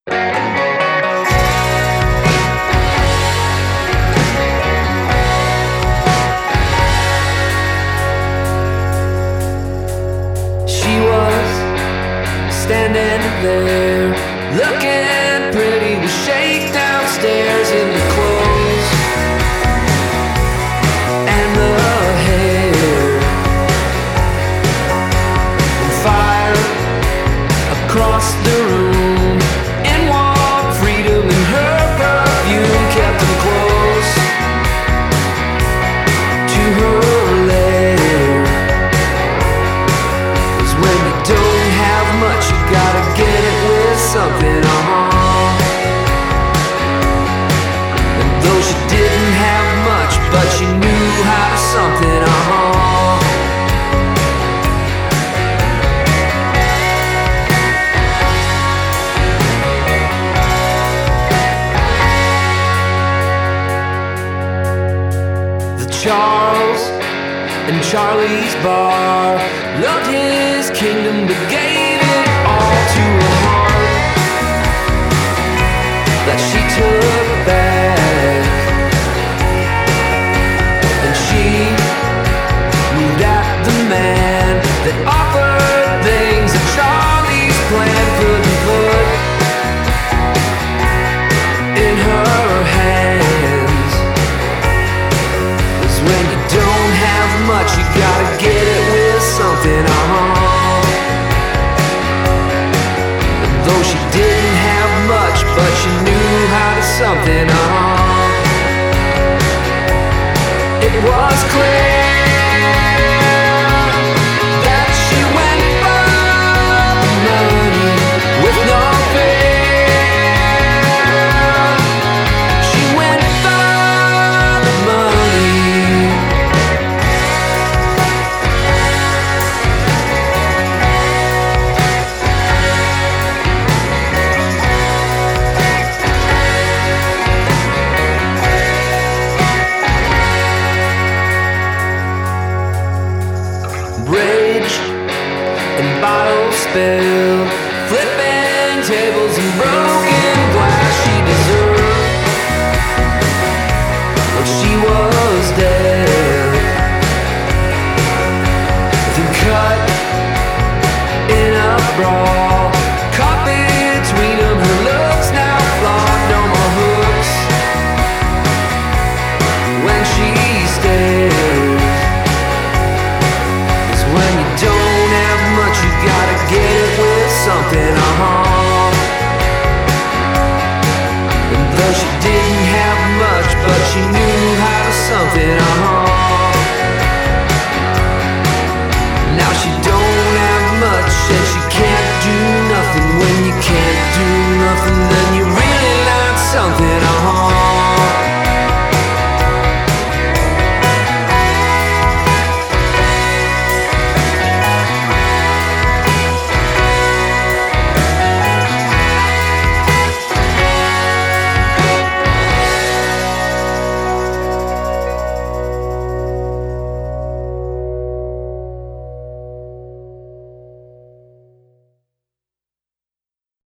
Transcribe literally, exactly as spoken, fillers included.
She was standing there, looking pretty with shake downstairs in the clothes and the hair, and fire across the room, and walked freedom in her perfume, kept them close to her lair. 'Cause when you don't have much, you gotta get it with something, uh-huh. And though she didn't have much, but she knew how to something, uh-huh. The Charles and Charlie's bar loved his kingdom, but gave it all to a heart that she took back. And she moved at the man that offered things that Charlie's plan couldn't put in her hands. 'Cause when you don't have much, you gotta get it with something, uh-huh. And though she didn't have much, but she knew how to something, uh-huh. It was clear that she went for the money with no fear. She went for the money. Rage and bottles spilled, flipping tables and broken glass. She deserved what she was dead. Then cut in a brawl, caught between them. Her looks now flawed, no more hooks when she stares. When you don't have much, you gotta get it with something, uh-huh. And though she did